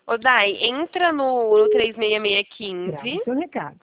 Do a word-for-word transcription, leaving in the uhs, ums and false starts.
Ô, Dai, entra no, no três seis seis Grava um cinco o seu recado.